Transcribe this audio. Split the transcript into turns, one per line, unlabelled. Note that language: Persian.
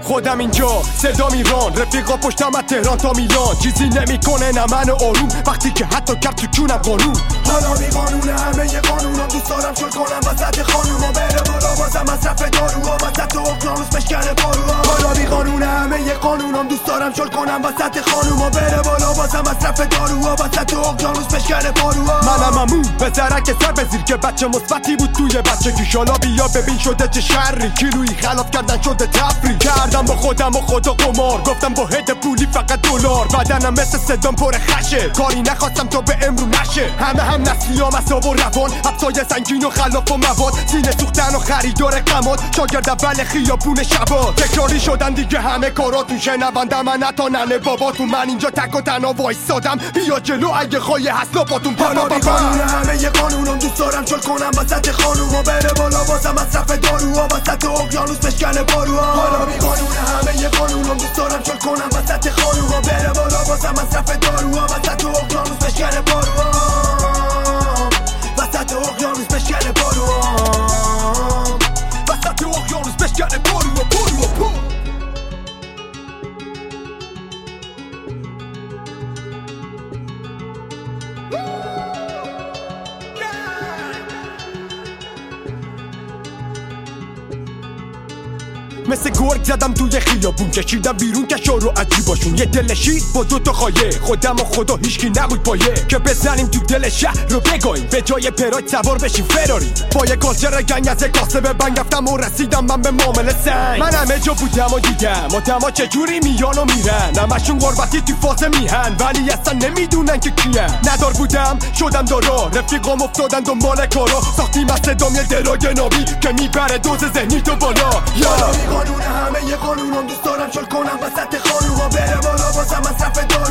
خودم اینجا صدا میران، رفیقا پشتم از تهران تا میلان. چیزی نمیکنه نه من آروم وقتی که حتی کرد تو کونم قانون.
حالا بی قانونه همه ی قانونم، دوست دارم شل کنم وسط خانوما، بره بالا واسه مصرف داروها، وسط اقیانوس بشکنه باروها. حالا بی قانونه همه ی قانونم، دوست دارم شل کنم وسط خانوما، بره بالا واسه مصرف داروها، وسط اقیانوس بشکنه باروها.
منم همون پسرک سر بزیر که بچه مثبتی بود توی بچگیش. حالا بیا ببین شده چه شری، کیلویی خلاف کردن شده تفریح. کردم با خودم و خدا قمار، گفتم با هد پولی فقط دلار. بدنم مثل صدام پر خشه، کاری نخواستم تا به امرو نشه. هم نسلیام اصاب و روان، حبسای سنگین و خلاف و مواد، سینه سوختن و خریدار قماد، شاگرد اول خیابون شبا. تکراری شدن دیگه همه کاراتون، شنونده من حتی ننه باباتون. من اینجا تک و تنها وایسادم، بیا جلو اگه خواهی حساباتون.
حالا بی قانونه همه ی قانونم، دوست دارم شل کنم وسط خانوما، بره بالا واسه مصرف داروها، وسط اقیانوس بشکنه باروها. حالا بی قانونه همه ی قانونم، دوست دارم شل کنم وسط خانوما، بره بالا واسه مصرف داروها، وسط اقیانوس بشکنه باروها، وسط اقیانوس بشکنه باروها، وسط اقیانوس بشکنه باروها.
مثل گرگ زدم توی خیابون، کشیدم بیرون کشا رو عجیباشون. یه دل شیر با دوتا خایه، خودم و خدا هیچکی نبود پایه، که بزنیم تو دل شهر رو بگایم، به جای پراید سوار بشیم فراری. با یه کالچر گنگ از کاسه به بنگ رفتم و رسیدم من به معامله سنگ. من همه جا بودم و دیدم آدما چجوری میان و میرن، همشون غربتی تو فاز میهن ولی اصلا نمیدونن که کیان. ندار بودم شدم دارا، رفیقام افتادن دنبال کارا، ساختیم از صدام یه درای نابی که میبره دوز ذهنی تو بالا.
قانونه همه ی قانونم، دوست دارم شل کنم وسط خانوما، بره بالا واسه مصرف داروها،